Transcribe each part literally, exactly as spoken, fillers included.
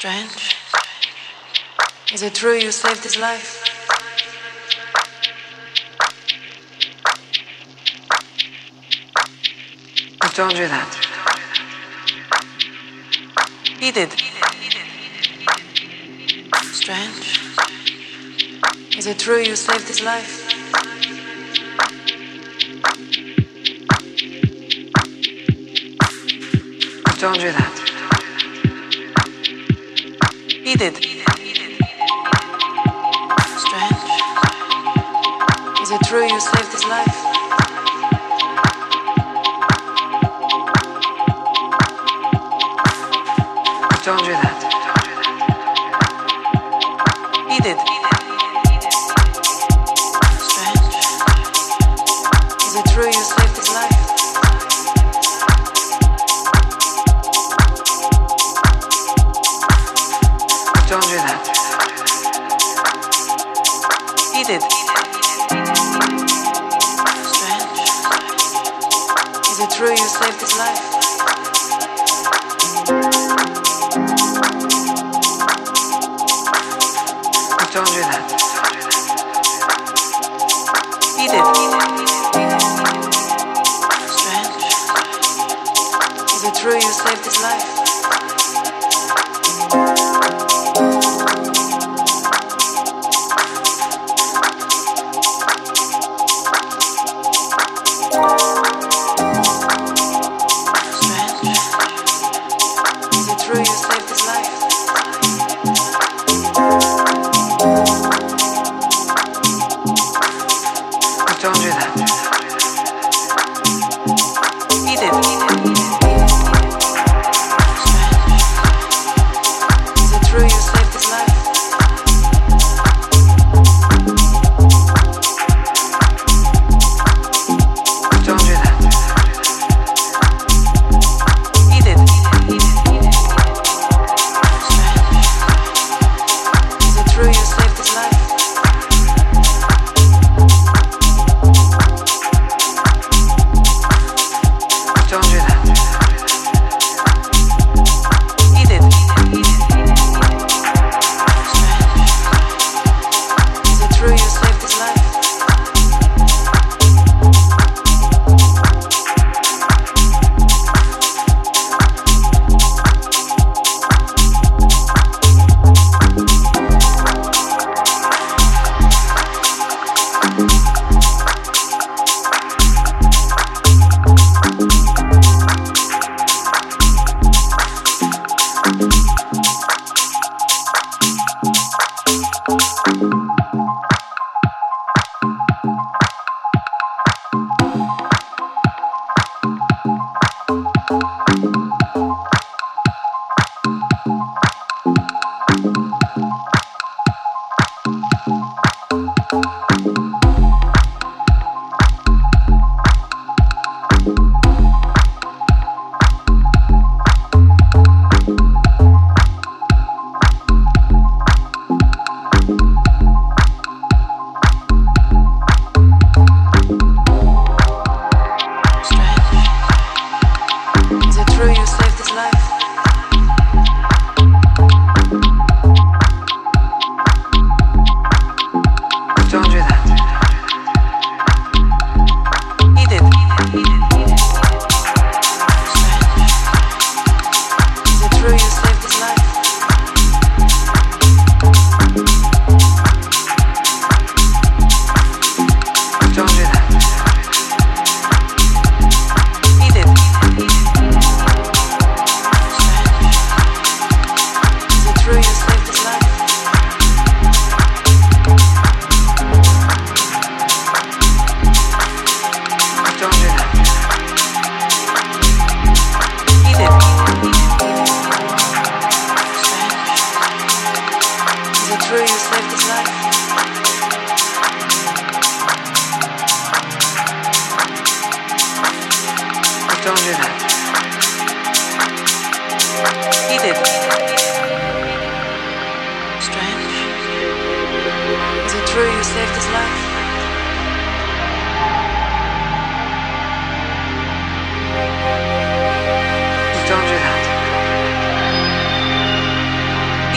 Strange. Is it true you saved his life? Who told you that? He did. Strange. Is it true you saved his life? Who told you that? He did. Strange. Is it true you saved his life? Who told you that? He did. Strange. Is it true you saved his life? Who told you that? He did. Strange. Is it true you saved his life? Who told you that? He did. Strange. Is it true you saved his life?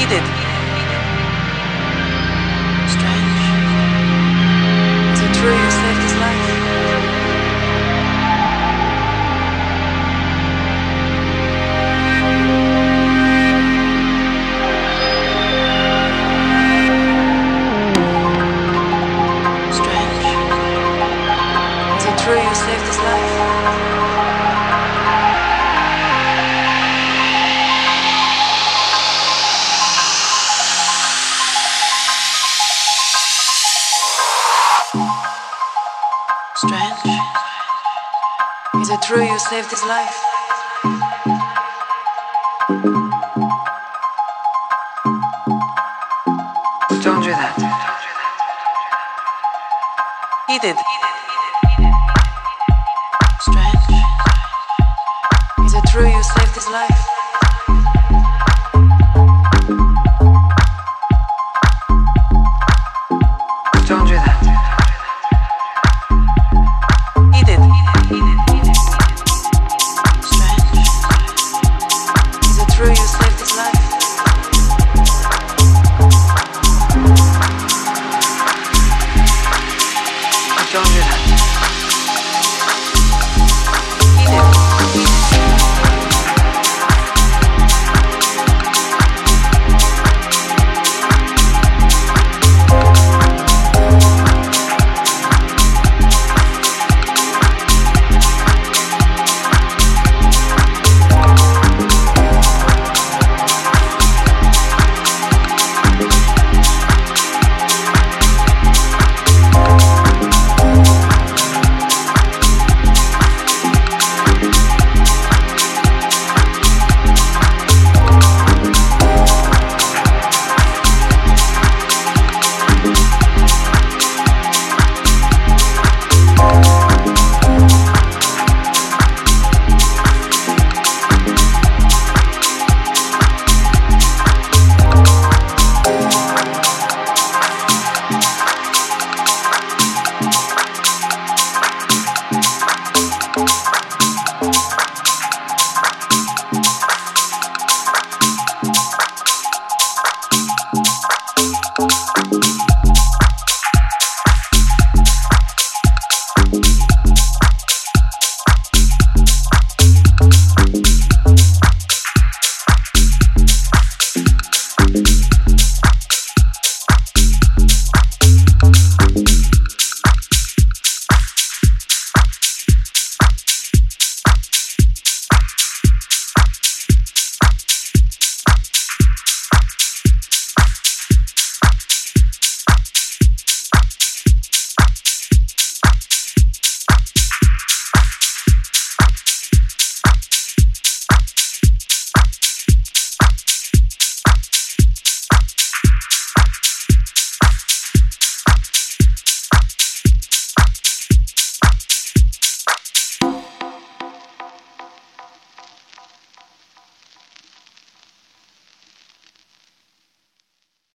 did. Strange. Is it true you saved his life? Strange. Is it true you saved his life? Strange. Is it true you saved his life? Don't do that. He did.